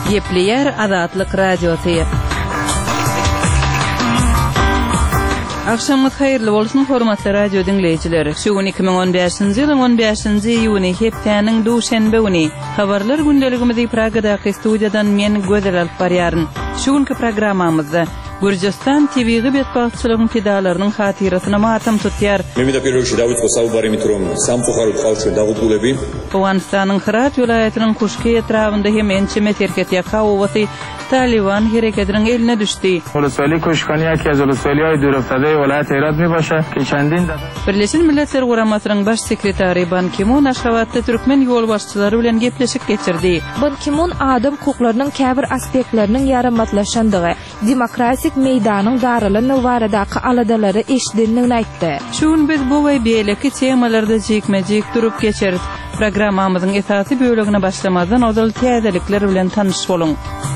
Gepleyer Azatlyk radiosu. Akşamınız hayırlı bolsun hormatly radio dinleyijileri. Şu gün 2015-nji ýylyň 15-nji iýuny hepdeniň duşanbe güni habarlar gündeligimizi Pragadaky studiýadan men gözel alyp barýaryn. Şu günkü programmamyzda Gürcistan TV-gi betbaçylygyň pedalarynyň hatyrasyna matam tutýar. Men bir pierwszy Dawud Kosaw mitrom sam poharut halçy Dawud Gulebi. Owanistan'yň Hirat vilayatynyň Kuşky etrafynda hem ençeme terket ýakawaty Taliban hareketinin eline düştü. Ulusali Koşkaniya ki az ulusali ay duraftade vilayet Hirat mi başa ki çendin da. Birleşen Milletler Guramasynyň baş sekretary Ban Ki-moon Aşgabatda türkmen ýol başçylary bilen gepleşik geçirdi. Ban Ki-moon adam hukuklarynyň käbir aspektleriniň ýaramatlaşandygy, demokratik meýdanyň darylanyny baradaky aladalary eşidildigini aýtdy. Şuň biz bu we beýleki temalarda jekmejek durup geçirdik. Programmamyzyň esasy bölegine başlamazdan ozal täzelikler bilen tanyş boluň.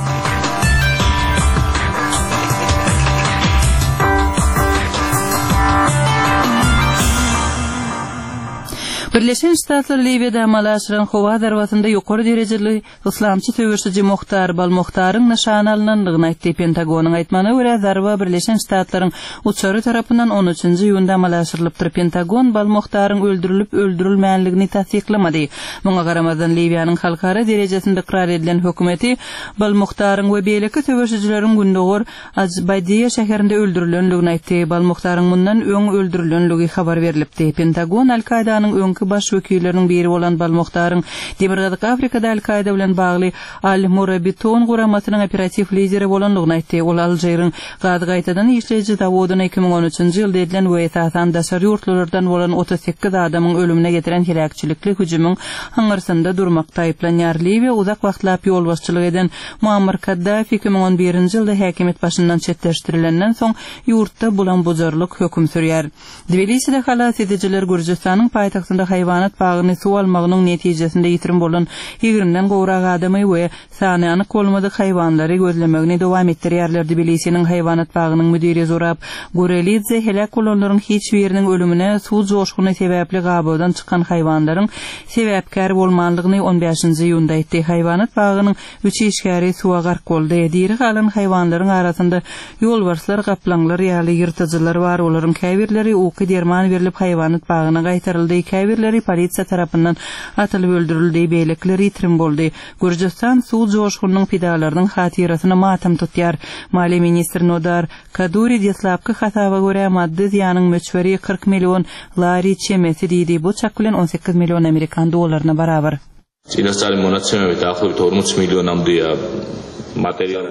Birleşen Ştatlar Libyada amalaşyran howa darwatynda ýokary derejeli islamçy töweşiji Muhtar Balmuhtaryň nişan alynandygyny aýtdy. Pentagonyň aýtmanyna görä darwa Birleşen Ştatlaryň uçary tarapyndan 13-nji ýylda amalaşyrylypdyr. Pentagon Balmuhtaryň öldürilip öldürilmänligini tasdiklamady. Muňa garamazdan Libyanyň halkara derejesinde ikrar edilen hökümeti Balmuhtaryň we beýleki töweşijileriň gündogor Azbaydiýa şäherinde öldürilenligini aýtdy. Balmuhtaryň mundan öň öldürilenligi habar berilipdi. Pentagon Al-Kaidanyň öňkü baş wekilleriniň biri bolan Balmuhtaryň Demirgazyk Afrikada Al-Kaida bilen bagly Al-Murabiton guramasynyň operativ lideri bolanlygyny aýtdy. Ol Aljeryň Gady gaýtadan işleýiji Dawodyň 2013-nji ýylda edilen we esasan daşary ýurtlardan bolan 38 adamyň ölümine getiren hirakçylikli hüjümüň haňyrsynda durmakda aýplanýar. Libiýa uzak wagtlap ýol başçylyk eden Muammar Kaddafi 2011-nji ýylda häkimet başyndan çetleşdirilenden soň ýurtda bulan buzarlyk höküm sürýär. Tbiliside halat edijiler Gürjistanyň paýtagtynda hayvanat bagyny suw almagynyň netijesinde ýitirim bolan 20-den gowrak adamy we sany anyk bolmadyk hayvanlary gözlemegini dowam etdirýärler. Tbilisiň hayvanat bagynyň müdiri Zorab Gorelidze helak bolanlaryň hiç biriniň ölümine suw joşguny sebäpli gabadan çykan hayvanlaryň sebäpkär bolmanlygyny 15-nji ýylda aýtdy. Hayvanat bagynyň 3 işgäri suwa gark boldy. Diri galan hayvanlaryň arasynda ýolbarslar, gaplanlar ýaly ýyrtyjylar bar. Olaryň käbirleri uky derman berilip hayvanat bagyna gaýtaryldy. Käbirleri polisiýa tarapyndan atylyp öldürildi. Beýlekleri ýitirim boldy. Gürcistan suw joşgunyň pedalarynyň hatyrasyna matam tutýar. Maliýe ministri Nodar Kaduri deslapky hasaба görä maddi ziýanyň möçberi 40 million lari çemesi diýdi. Bu çak bilen 18 million Amerikan dollaryna barabar. Çinastary monatçymyň taýyp 40 million amdyýa material.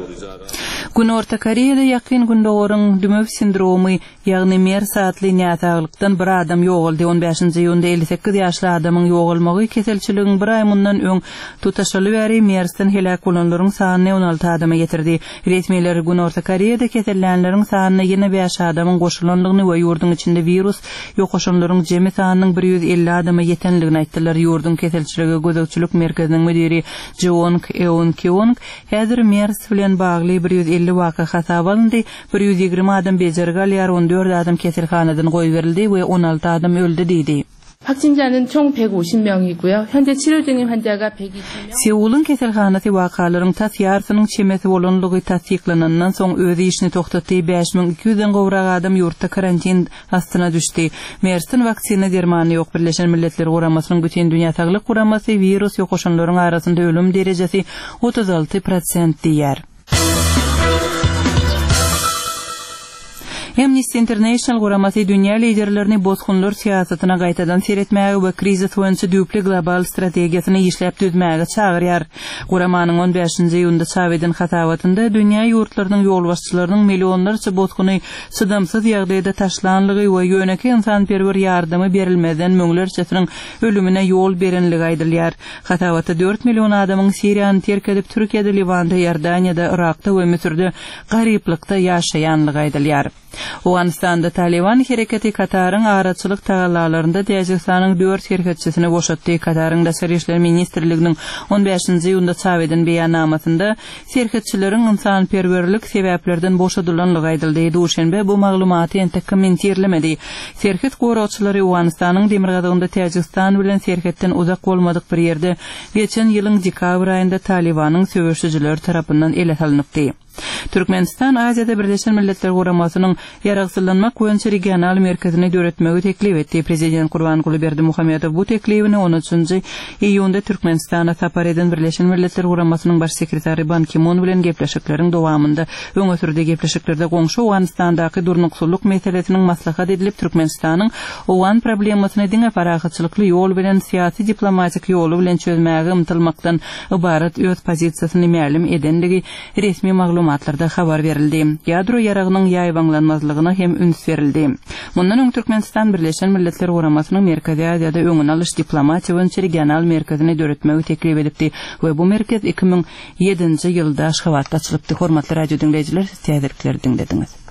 Günorta Koreýada ýakyn gündogaryň dümöw sindromy, ýagny MERS adly nätaglykdan bir adam ýogaldy. 15-nji ýylda 58 ýaşly adamyň ýogalmagy keselçiligiň bir ay mundan öň tutaşaly bäri MERS-den helak bolanlaryň sanyny 16 adama getirdi. Resmiler Günorta Koreýada kesellenlerin sanyny 25 adamyň goşulanlygyny we ýurdun içinde virus ýokaşanlaryň jemi sanynyň 150 adama ýetenligini aýtdylar. Ýurdun keselçiligi gözegçilik merkeziniň müdiri Jeong Eun-kyung häzir MERS bilen bagly 150 waka hasap alındy. 120 adam bejergalýar, 14 adam keselhanadan goýup berildi we 16 adam öldü diýdi. 확진자는 총 150명이고요. 현재 치료 중인 환자가 120명. Seulun keselhanasy wakalaryň tasyarsynyň çemesi bolanlygy tasdiklanandan soň özi işini toktatdy. 5200-den gowrak adam ýurtda karantin astyna düşdi. MERS-in vaksina dermany ýok. Birleşen Milletler Guramasynyň bütün dünýä saglyk guramasy virus ýokaşanlaryň arasynda ölüm derejesi 36% diýär. Amnesty International guramasy dünýä liderlerini bozgunlar siýasatyna gaýtadan seretmäge we krizis boýunça düýpli global strategiýasyny işläp düzmäge çagyrýar. Guramanyň 15-nji ýylda çap eden hasabatynda dünýä ýurtlarynyň ýol başçylarynyň millionlarça bozguny sydamsız ýagdaýda taşlanlygy we ýöneki insanperwer ýardamy berilmeden möňlerçesiniň ölümine ýol berenligi aýdylýar. Hasabatda 4 million adamyň Siriýany terk edip Türkiýede, Liwanda, Ýordaniýada, Irakda we Misirde garyplykda ýaşaýanlygy aýdylýar. Awganistanda Taliban hereketi Katarın araçylyk tagalarlarında Däjikistanyň 4 herketçisini boşatdy. Katarın Daşary işler ministrliginiň 15-nji ýylda çap eden beýanamasynda herketçileriň insanperwerlik sebäplerden boşadylanlygy aýdyldy. Duşenbe bu maglumaty ente kommentirlemedi. Herket goraçylary Awganistanyň demirgadygynda Däjikistan bilen herketden uzak bolmadyk bir ýerde geçen ýylyň dekabr aýynda Talibanyň söwüşçüleri tarapyndan ele salynıpdy. Türkmenistan Aziýada Birleşen Milletler Guramasynyň ýaragsyzlanmak boýunça regional merkezine döretmegi teklip etdi. Prezident Gurbanguly Berdimuhammedow bu teklibini 13-nji iýunda Türkmenistana tapar eden Birleşen Milletler Guramasynyň baş sekretary Ban Ki-moon bilen gepleşikleriň dowamynda öňe sürdi. Gepleşiklerde goňşy Awganistandaky durnuksuluk meselesiniň maslahat edilip Türkmenistanyň Awgan problemasyny diňe paragatçylykly ýol bilen syýasy diplomatik ýoly bilen çözmäge ymtylmakdan ibarat öz pozisiýasyny ma'lum edendigi resmi maglumatlarda habar berildi. Ýadro ýaragynyň ýaýbanlanmazlygyna hem üns berildi. Mundan öň Türkmenistan Birleşen Milletler Guramasynyň Merkezi Aziýada öňüne alyş diplomatiýa boýunça regional merkezine döretmegi teklip edipdi we bu merkez 2007-nji ýylda Aşgabatda açylypdy. Hormatly radio dinleýijiler, täzirlikleri dinlediňiz.